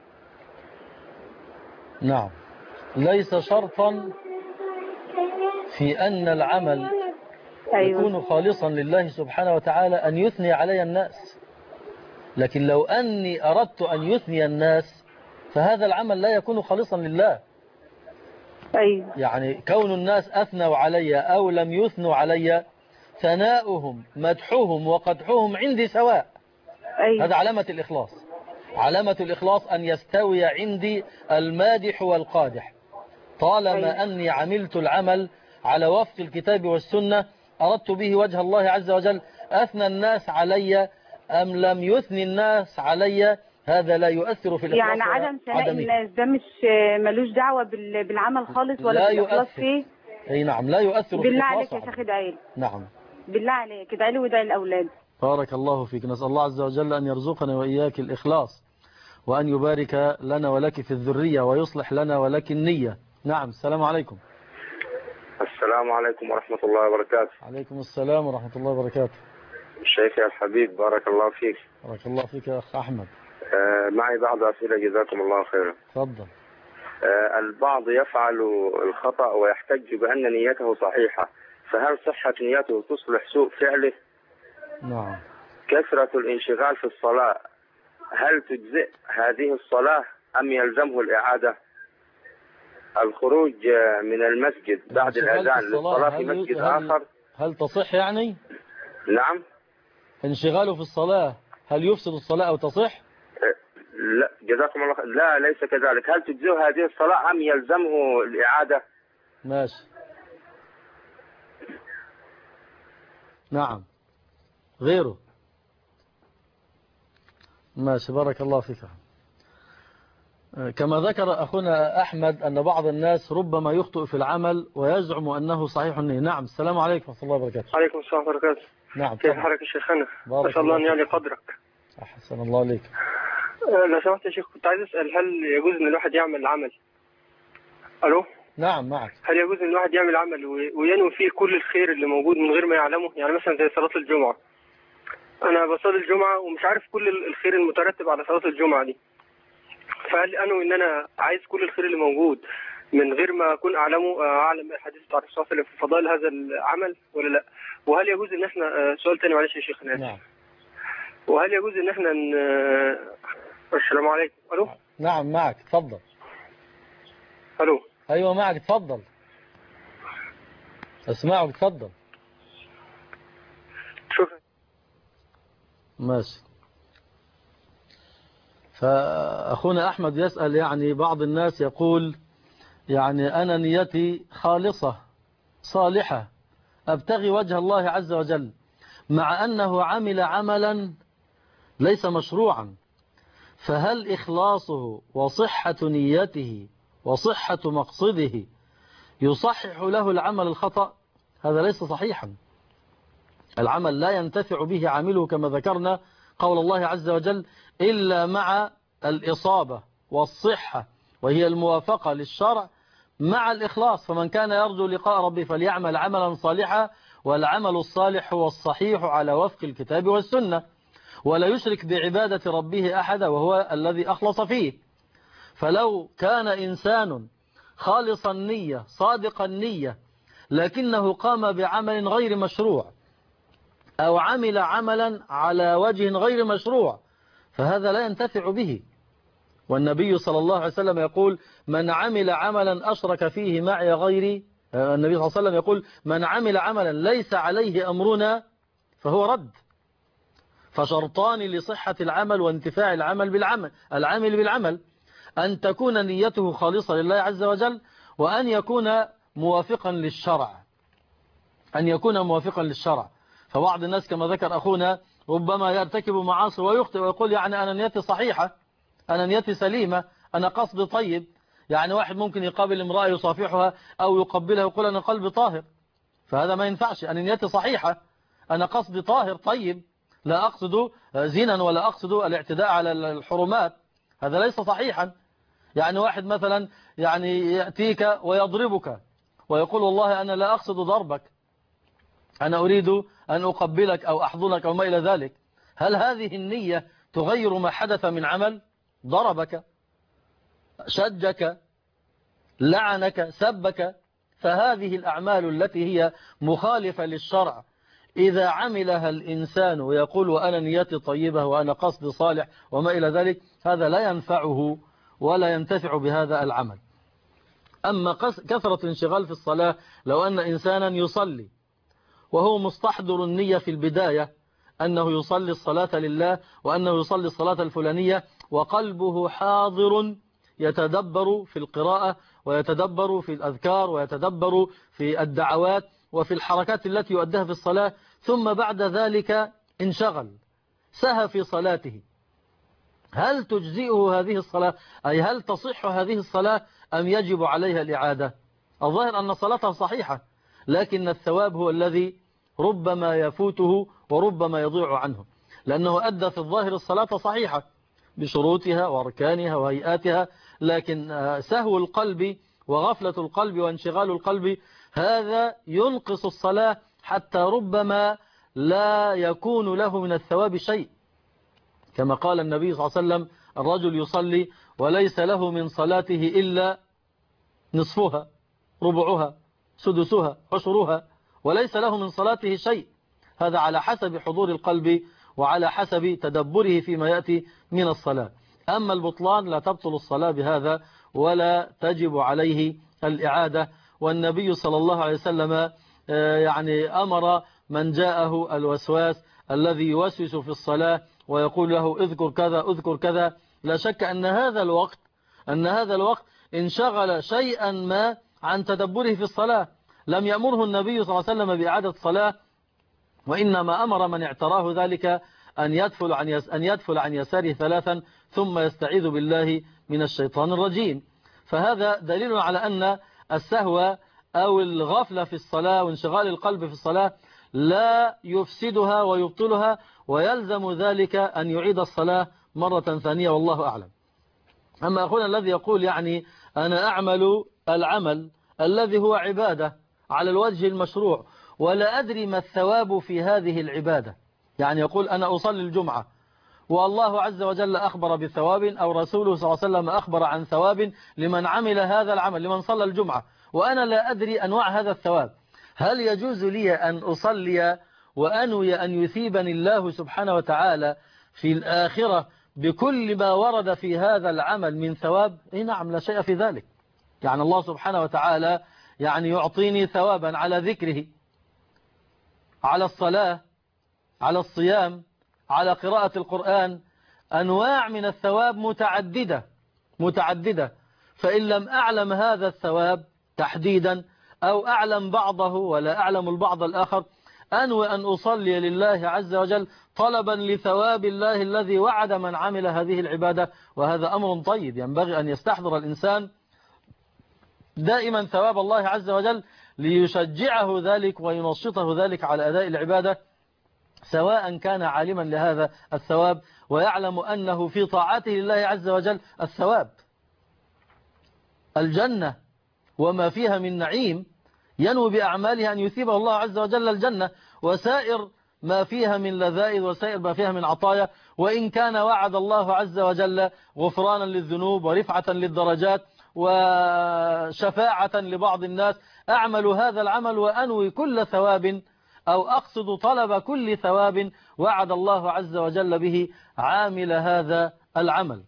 نعم، ليس شرطا في أن العمل أيوة. يكون خالصا لله سبحانه وتعالى أن يثني علي الناس، لكن لو أني أردت أن يثني الناس فهذا العمل لا يكون خالصا لله. أيوة. يعني كون الناس أثنوا علي أو لم يثنوا علي، ثناؤهم مدحهم وقدحهم عندي سواء. أيوة. هذا علامة الإخلاص. علامة الإخلاص أن يستوي عندي المادح والقادح، طالما أيوة. أني عملت العمل على وفق الكتاب والسنة، أردت به وجه الله عز وجل، أثنى الناس علي أم لم يثني الناس علي، هذا لا يؤثر في الإخلاص. يعني عدم ثناء الناس ده مش ملوش دعوة بالعمل خالص ولا لا بالإخلاص يؤثر فيه؟ أي نعم، لا يؤثر في بالله الإخلاص. عليك يا شيخ ادعي لي. نعم. بالله عليك ادعي لي وادعي الأولاد. بارك الله فيك. نسأل الله عز وجل أن يرزقنا وإياك الإخلاص، وأن يبارك لنا ولك في الذرية، ويصلح لنا ولك النية. نعم. السلام عليكم. السلام عليكم ورحمة الله وبركاته. عليكم السلام ورحمة الله وبركاته. الشيخ الحبيب بارك الله فيك. بارك الله فيك يا أخ أحمد. آه معي بعض أسئلة جزاكم الله خيرا. تفضل. آه البعض يفعل الخطأ ويحتج بأن نيته صحيحة، فهل صحة نيته تصلح سوء فعله؟ نعم. كثرة الانشغال في الصلاة، هل تجزئ هذه الصلاة أم يلزمه الإعادة؟ الخروج من المسجد بعد الأذان للصلاة في مسجد هل آخر، هل تصح يعني؟ نعم. انشغاله في الصلاة هل يفسد الصلاة أو تصح؟ لا جزاكم الله خير. لا ليس كذلك. هل تجزئ هذه الصلاة أم يلزمه الإعادة؟ ماشي. نعم. غيره. ماشي. بارك الله فيك. كما ذكر أخونا أحمد أن بعض الناس ربما يخطئ في العمل ويزعم أنه صحيح النية. نعم. السلام عليكم ورحمة الله وبركاته. عليكم السلام ورحمة الله وبركاته. نعم. كيف حالك يا شيخنا؟ بارك الله, الله أن يعلي قدرك. أحسن الله عليك. أه لو سمحت يا شيخ، كنت عايز أسأل، هل يجوز أن الواحد يعمل عمل؟ ألو؟ نعم معك. هل يجوز أن الواحد يعمل عمل وينوي فيه كل الخير اللي موجود من غير ما يعلمه؟ يعني مثلا زي صلاة الجمعة، أنا بصلي الجمعة ومش عارف كل الخير المترتب على صلاة الجمعة دي، فهل أنوي أن أنا عايز كل الخير اللي موجود من غير ما أكون أعلمه، أعلم الحديث بتاع الرسول صلى الله عليه وسلم في فضائل هذا العمل ولا لا؟ وهل يجوز أن احنا، سؤال تاني معلش يا شيخ أنا آسف. نعم. وهل يجوز أن احنا ن... السلام عليكم. ألو؟ نعم معك. تفضل. ألو؟ أيوة معك. تفضل. أسمعك. تفضل. شكرا. ماشي. فأخونا أحمد يسأل، يعني بعض الناس يقول يعني أنا نيتي خالصة صالحة أبتغي وجه الله عز وجل، مع أنه عمل عملا ليس مشروعا، فهل إخلاصه وصحة نيته وصحة مقصده يصحح له العمل الخطأ؟ هذا ليس صحيحا. العمل لا ينتفع به عامله كما ذكرنا قول الله عز وجل إلا مع الإصابة والصحة، وهي الموافقة للشرع مع الإخلاص. فمن كان يرجو لقاء ربه فليعمل عملا صالحا، والعمل الصالح هو الصحيح على وفق الكتاب والسنة. ولا يشرك بعبادة ربه أحدا وهو الذي أخلص فيه. فلو كان إنسان خالص النية صادق النية لكنه قام بعمل غير مشروع أو عمل عملا على وجه غير مشروع فهذا لا ينتفع به. والنبي صلى الله عليه وسلم يقول من عمل عملا أشرك فيه معي غيري، النبي صلى الله عليه وسلم يقول من عمل عملا ليس عليه أمرنا فهو رد. فشرطان لصحة العمل وانتفاع العمل بالعمل العامل بالعمل: أن تكون نيته خالصة لله عز وجل، وأن يكون موافقا للشرع أن يكون موافقا للشرع. فبعض الناس كما ذكر أخونا ربما يرتكب معاصي ويخطئ ويقول يعني أنا نيتي صحيحة، أنا نيتي سليمة، أنا قصدي طيب. يعني واحد ممكن يقابل امرأة يصافحها أو يقبلها ويقول أنا قلبي طاهر، فهذا ما ينفعش. أنا نيتي صحيحة، أنا قصدي طاهر طيب، لا أقصد زنا ولا أقصد الاعتداء على الحرمات، هذا ليس صحيحا. يعني واحد مثلا يعني يأتيك ويضربك ويقول والله أنا لا أقصد ضربك، أنا أريد أن أقبلك أو أحضنك أو ما إلى ذلك، هل هذه النية تغير ما حدث من عمل؟ ضربك، شجك، لعنك، سبك، فهذه الأعمال التي هي مخالفة للشرع إذا عملها الإنسان ويقول وأنا نيتي طيبة وأنا قصد صالح وما إلى ذلك، هذا لا ينفعه ولا ينتفع بهذا العمل. أما كثرة انشغال في الصلاة، لو أن إنسانا يصلي وهو مستحضر النية في البداية أنه يصلي الصلاة لله وأنه يصلي الصلاة الفلانية وقلبه حاضر يتدبر في القراءة ويتدبر في الأذكار ويتدبر في الدعوات وفي الحركات التي يؤديها في الصلاة، ثم بعد ذلك انشغل سهى في صلاته، هل تجزئه هذه الصلاة؟ أي هل تصح هذه الصلاة أم يجب عليها الإعادة؟ الظاهر أن صلاته صحيحة، لكن الثواب هو الذي ربما يفوته وربما يضيع عنه، لأنه أدى في الظاهر الصلاة صحيحة بشروطها وأركانها وهيئاتها، لكن سهو القلب وغفلة القلب وانشغال القلب هذا ينقص الصلاة حتى ربما لا يكون له من الثواب شيء، كما قال النبي صلى الله عليه وسلم الرجل يصلي وليس له من صلاته إلا نصفها، ربعها، سدسها، عشرها، وليس له من صلاته شيء. هذا على حسب حضور القلب وعلى حسب تدبره فيما يأتي من الصلاة. أما البطلان لا تبطل الصلاة بهذا ولا تجب عليه الإعادة. والنبي صلى الله عليه وسلم يعني أمر من جاءه الوسواس الذي يوسوس في الصلاة ويقول له اذكر كذا اذكر كذا، لا شك أن هذا الوقت أن هذا الوقت انشغل شيئا ما عن تدبره في الصلاة. لم يأمره النبي صلى الله عليه وسلم بإعادة الصلاة، وإنما أمر من اعتراه ذلك أن يدفل عن يس أن يدفل عن يساره ثلاثا ثم يستعيذ بالله من الشيطان الرجيم. فهذا دليل على أن السهو أو الغفلة في الصلاة وانشغال القلب في الصلاة لا يفسدها ويبطلها، ويلزم ذلك أن يعيد الصلاة مرة ثانية، والله أعلم. أما أخونا الذي يقول يعني أنا أعمل العمل الذي هو عبادة على الوجه المشروع ولا أدري ما الثواب في هذه العبادة، يعني يقول أنا أصلي الجمعة والله عز وجل أخبر بثواب أو رسوله صلى الله عليه وسلم أخبر عن ثواب لمن عمل هذا العمل، لمن صلى الجمعة، وأنا لا أدري أنواع هذا الثواب، هل يجوز لي أن أصلي وأنوي أن يثيبني الله سبحانه وتعالى في الآخرة بكل ما ورد في هذا العمل من ثواب؟ إيه نعم، لا شيء في ذلك. يعني الله سبحانه وتعالى يعني يعطيني ثوابا على ذكره، على الصلاة، على الصيام، على قراءة القرآن، أنواع من الثواب متعددة متعددة فإن لم أعلم هذا الثواب تحديدا أو أعلم بعضه ولا أعلم البعض الآخر، أنوي أن أصلي لله عز وجل طلبا لثواب الله الذي وعد من عمل هذه العبادة، وهذا أمر طيب. ينبغي أن يستحضر الإنسان دائما ثواب الله عز وجل ليشجعه ذلك وينشطه ذلك على أداء العبادة، سواء كان عالما لهذا الثواب ويعلم أنه في طاعته لله عز وجل الثواب الجنة وما فيها من نعيم، ينوي بأعمالها أن يثيبه الله عز وجل الجنة، وسائر ما فيها من لذائذ وسائر ما فيها من عطايا، وإن كان وعد الله عز وجل غفرانا للذنوب ورفعة للدرجات وشفاعة لبعض الناس، أعمل هذا العمل وأنوي كل ثواب أو أقصد طلب كل ثواب وعد الله عز وجل به عامل هذا العمل.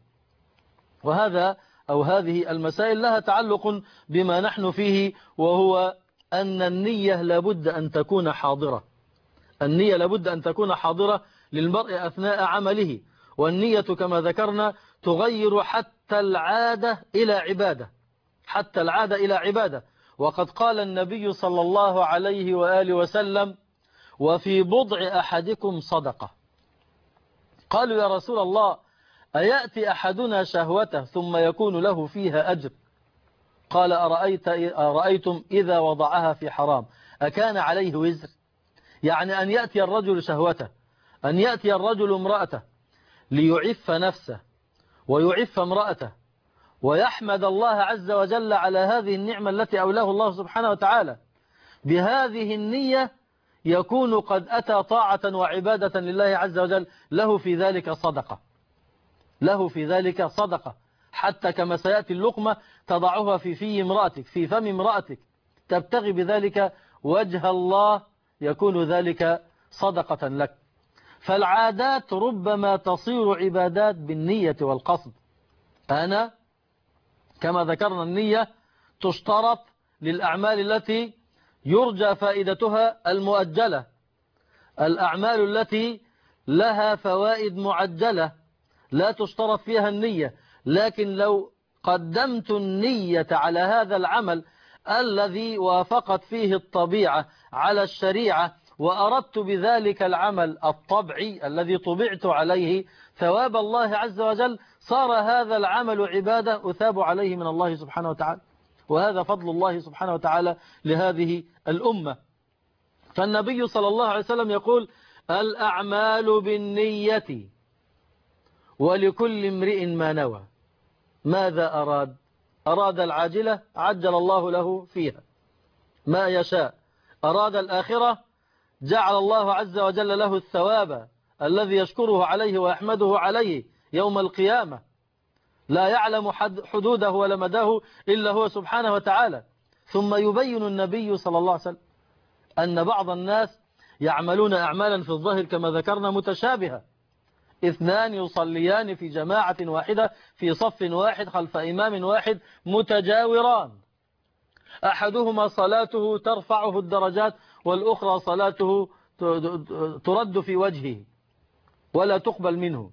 وهذا أو هذه المسائل لها تعلق بما نحن فيه، وهو أن النية لابد أن تكون حاضرة. النية لابد أن تكون حاضرة للمرء أثناء عمله، والنية كما ذكرنا تغير حتى العادة إلى عبادة، حتى العادة إلى عبادة. وقد قال النبي صلى الله عليه وآله وسلم: وفي بضع أحدكم صدقة. قالوا يا رسول الله أيأتي أحدنا شهوته ثم يكون له فيها أجر؟ قال أرأيت أرأيتم إذا وضعها في حرام أكان عليه وزر؟ يعني أن يأتي الرجل شهوته، أن يأتي الرجل امرأته ليعف نفسه ويعف امرأته ويحمد الله عز وجل على هذه النعمة التي أولاه الله سبحانه وتعالى، بهذه النية يكون قد أتى طاعة وعبادة لله عز وجل، له في ذلك صدقة، له في ذلك صدقة، حتى كما سيأتي اللقمة تضعها في في امرأتك في فم امرأتك تبتغي بذلك وجه الله، يكون ذلك صدقة لك. فالعادات ربما تصير عبادات بالنية والقصد. أنا كما ذكرنا النية تشترط للأعمال التي يرجى فائدتها المؤجلة، الأعمال التي لها فوائد معجلة لا تشترط فيها النية. لكن لو قدمت النية على هذا العمل الذي وافقت فيه الطبيعة على الشريعة، وأردت بذلك العمل الطبعي الذي طبعت عليه ثواب الله عز وجل، صار هذا العمل عبادة أثاب عليه من الله سبحانه وتعالى. وهذا فضل الله سبحانه وتعالى لهذه الأمة. فالنبي صلى الله عليه وسلم يقول: الأعمال بالنية ولكل امرئ ما نوى. ماذا أراد؟ أراد العاجلة عجل الله له فيها ما يشاء، أراد الآخرة جعل الله عز وجل له الثواب الذي يشكره عليه ويحمده عليه يوم القيامة، لا يعلم حدوده ولا مداه إلا هو سبحانه وتعالى. ثم يبين النبي صلى الله عليه وسلم أن بعض الناس يعملون أعمالا في الظاهر كما ذكرنا متشابهة، اثنان يصليان في جماعة واحدة في صف واحد خلف إمام واحد متجاوران، أحدهما صلاته ترفعه الدرجات والأخرى صلاته ترد في وجهه ولا تقبل منه،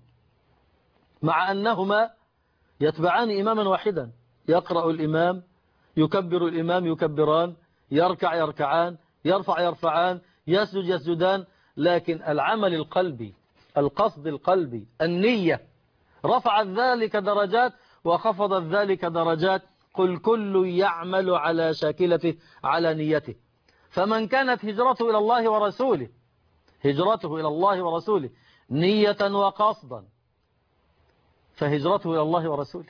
مع أنهما يتبعان إماما واحدا، يقرأ الإمام يكبر الإمام يكبران، يركع يركعان، يرفع يرفعان، يسجد يسجدان. لكن العمل القلبي، القصد القلبي، النية رفعت ذلك درجات وخفضت ذلك درجات. قل كل يعمل على شاكلته على نيته. فمن كانت هجرته إلى الله ورسوله، هجرته إلى الله ورسوله نية وقصدا، فهجرته إلى الله ورسوله.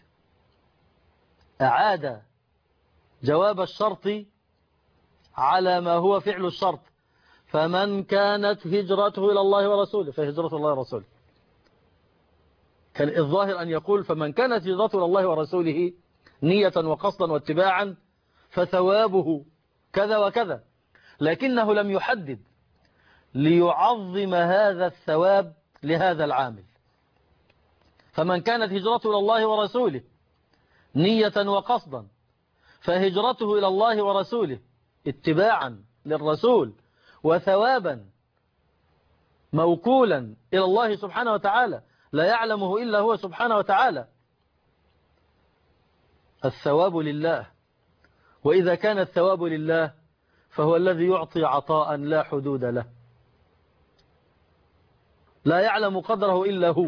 أعاد جواب الشرط على ما هو فعل الشرط: فمن كانت هجرته إلى الله ورسوله فهجرته الله ورسوله. كان الظاهر أن يقول فمن كانت هجرته إلى الله ورسوله نية وقصدا واتباعا فثوابه كذا وكذا، لكنه لم يحدد ليعظم هذا الثواب لهذا العامل. فمن كانت هجرته إلى الله ورسوله نية وقصدا فهجرته إلى الله ورسوله اتباعا للرسول وثوابا موكولا إلى الله سبحانه وتعالى لا يعلمه إلا هو سبحانه وتعالى. الثواب لله، وإذا كان الثواب لله فهو الذي يعطي عطاء لا حدود له، لا يعلم قدره إلا هو،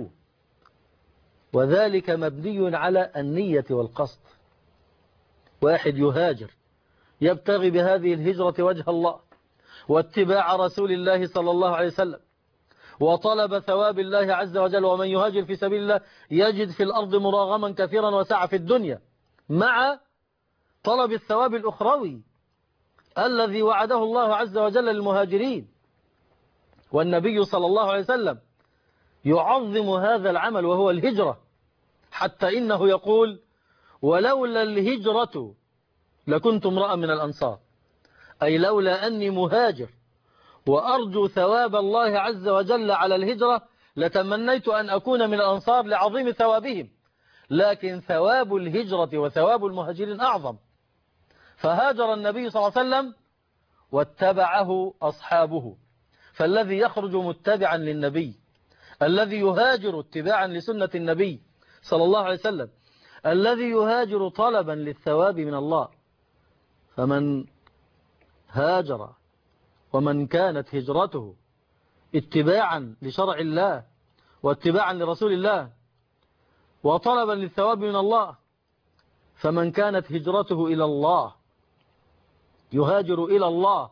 وذلك مبني على النية والقصد. واحد يهاجر يبتغي بهذه الهجرة وجه الله واتباع رسول الله صلى الله عليه وسلم وطلب ثواب الله عز وجل، ومن يهاجر في سبيل الله يجد في الأرض مراغما كثيرا وسعة في الدنيا، مع طلب الثواب الأخروي الذي وعده الله عز وجل للمهاجرين. والنبي صلى الله عليه وسلم يعظم هذا العمل وهو الهجرة، حتى إنه يقول ولولا الهجرة لكنت امرأ من الأنصار، أي لولا أني مهاجر وأرجو ثواب الله عز وجل على الهجرة لتمنيت أن أكون من الأنصار لعظيم ثوابهم، لكن ثواب الهجرة وثواب المهاجرين أعظم. فهاجر النبي صلى الله عليه وسلم واتبعه أصحابه، فالذي يخرج متبعا للنبي، الذي يهاجر اتباعا لسنة النبي صلى الله عليه وسلم، الذي يهاجر طلبا للثواب من الله، فمن هاجر ومن كانت هجرته اتباعا لشرع الله واتباعا لرسول الله وطلبا للثواب من الله، فمن كانت هجرته إلى الله يهاجر إلى الله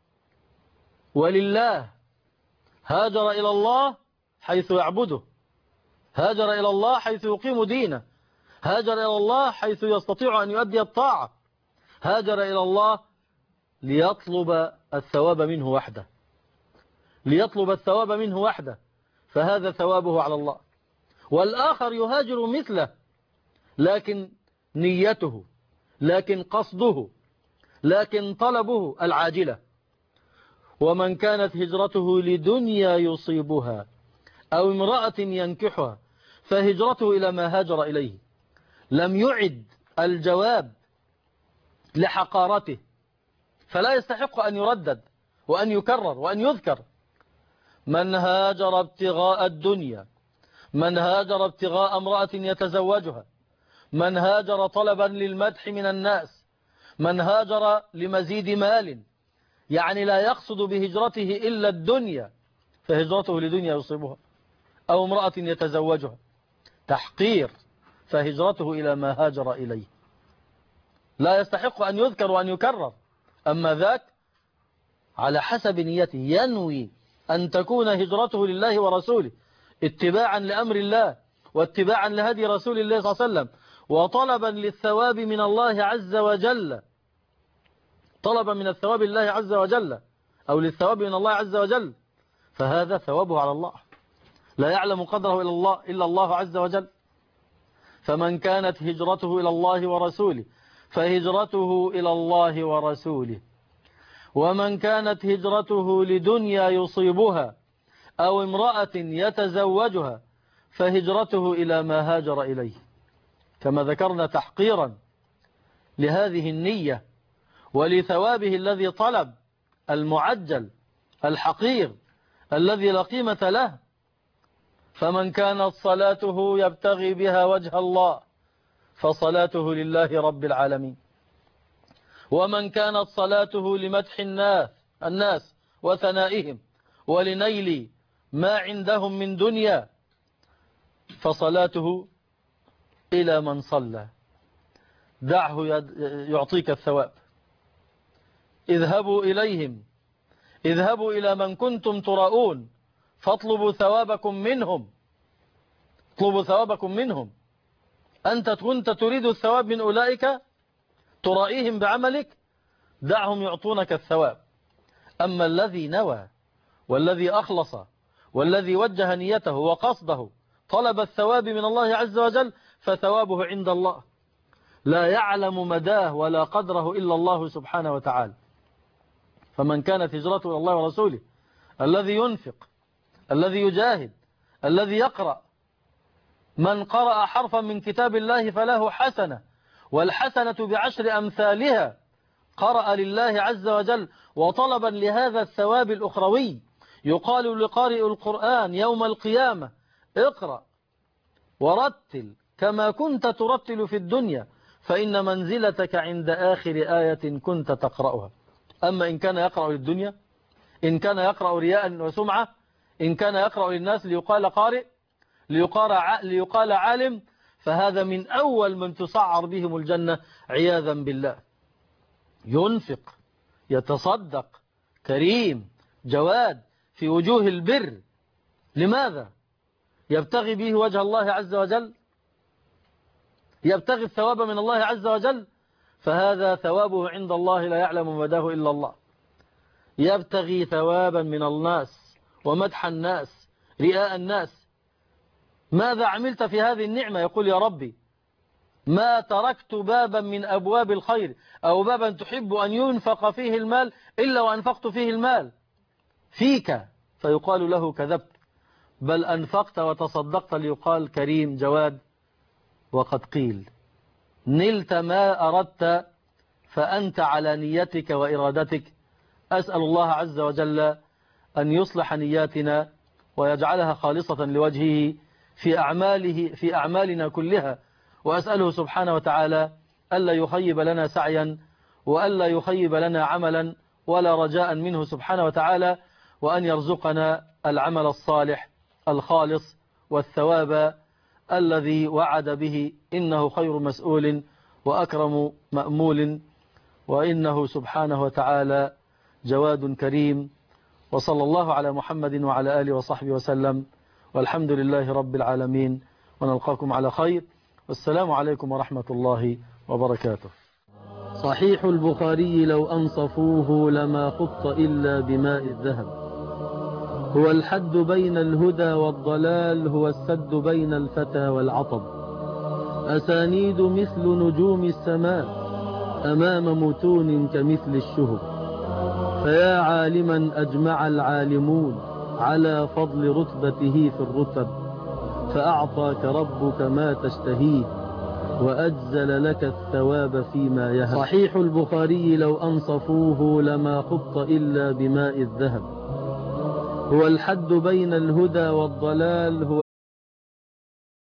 ولله، هاجر إلى الله حيث يعبده، هاجر إلى الله حيث يقيم دينه، هاجر إلى الله حيث يستطيع أن يؤدي الطاعة، هاجر إلى الله ليطلب الثواب منه وحده، ليطلب الثواب منه وحده، فهذا ثوابه على الله. والآخر يهاجر مثله، لكن نيته، لكن قصده، لكن طلبه العاجلة. ومن كانت هجرته لدنيا يصيبها أو امرأة ينكحها فهجرته إلى ما هاجر إليه. لم يعد الجواب لحقارته، فلا يستحق أن يردد وأن يكرر وأن يذكر. من هاجر ابتغاء الدنيا، من هاجر ابتغاء امرأة يتزوجها، من هاجر طلبا للمدح من الناس، من هاجر لمزيد مال، يعني لا يقصد بهجرته إلا الدنيا، فهجرته لدنيا يصيبها أو امرأة يتزوجها، تحقير، فهجرته إلى ما هاجر إليه. لا يستحق أن يذكر وأن يكرر. أما ذاك على حسب نيته، ينوي أن تكون هجرته لله ورسوله اتباعا لأمر الله واتباعا لهدي رسول الله صلى الله عليه وسلم، وطلبا للثواب من الله عز وجل، طلبا من الثواب الله عز وجل أو للثواب من الله عز وجل، فهذا ثوابه على الله، لا يعلم قدره إلا الله إلا الله عز وجل. فمن كانت هجرته إلى الله ورسوله فهجرته إلى الله ورسوله، ومن كانت هجرته لدنيا يصيبها أو امرأة يتزوجها فهجرته إلى ما هاجر إليه. كما ذكرنا تحقيرا لهذه النية ولثوابه الذي طلب المعجل الحقير الذي لا قيمة له. فمن كانت صلاته يبتغي بها وجه الله فصلاته لله رب العالمين، ومن كانت صلاته لمدح الناس الناس وثنائهم ولنيل ما عندهم من دنيا فصلاته إلى من صلى، دعه يعطيك الثواب. اذهبوا إليهم، اذهبوا إلى من كنتم تراؤون فاطلبوا ثوابكم منهم، اطلبوا ثوابكم منهم. أنت كنت تريد الثواب من أولئك ترائيهم بعملك، دعهم يعطونك الثواب. أما الذي نوى والذي أخلص والذي وجه نيته وقصده طلب الثواب من الله عز وجل فثوابه عند الله، لا يعلم مداه ولا قدره إلا الله سبحانه وتعالى. فمن كانت هجرته إلى الله ورسوله، الذي ينفق، الذي يجاهد، الذي يقرأ، من قرأ حرفا من كتاب الله فله حسنة، والحسنة بعشر أمثالها، قرأ لله عز وجل وطلبا لهذا الثواب الأخروي. يقال لقارئ القرآن يوم القيامة اقرأ ورتل كما كنت ترتل في الدنيا فإن منزلتك عند آخر آية كنت تقرأها. أما إن كان يقرأ للدنيا، إن كان يقرأ رياء وسمعة، إن كان يقرأ للناس ليقال قارئ، ليقال, ليقال عالم، فهذا من أول من تسعر بهم الجنة عياذا بالله. ينفق، يتصدق، كريم، جواد، في وجوه البر. لماذا؟ يبتغي به وجه الله عز وجل، يبتغي الثواب من الله عز وجل، فهذا ثوابه عند الله لا يعلم مداه إلا الله. يبتغي ثوابا من الناس ومدح الناس رئاء الناس. ماذا عملت في هذه النعمة؟ يقول يا ربي ما تركت بابا من أبواب الخير أو بابا تحب أن ينفق فيه المال إلا وأنفقت فيه المال فيك، فيقال له كذبت، بل أنفقت وتصدقت ليقال كريم جواد. وقد قيل نلت ما أردت فأنت على نيتك وإرادتك. أسأل الله عز وجل أن يصلح نياتنا ويجعلها خالصة لوجهه في أعماله في أعمالنا كلها، وأسأله سبحانه وتعالى ألا يخيب لنا سعيا وألا يخيب لنا عملا ولا رجاء منه سبحانه وتعالى، وأن يرزقنا العمل الصالح الخالص والثواب الذي وعد به، إنه خير مسؤول وأكرم مأمول، وإنه سبحانه وتعالى جواد كريم. وصلى الله على محمد وعلى آله وصحبه وسلم، والحمد لله رب العالمين، ونلقاكم على خير، والسلام عليكم ورحمة الله وبركاته. صحيح البخاري لو أنصفوه لما خط إلا بماء الذهب، هو الحد بين الهدى والضلال، هو السد بين الفتى والعطب، أسانيد مثل نجوم السماء أمام متون كمثل الشهب، فيا عالما أجمع العالمون على فضل رتبته في الرتب، فأعطاك ربك ما تشتهيه وأجزل لك الثواب فيما يهب. صحيح البخاري لو أنصفوه لما خط إلا بماء الذهب، هو الحد بين الهدى والضلال، هو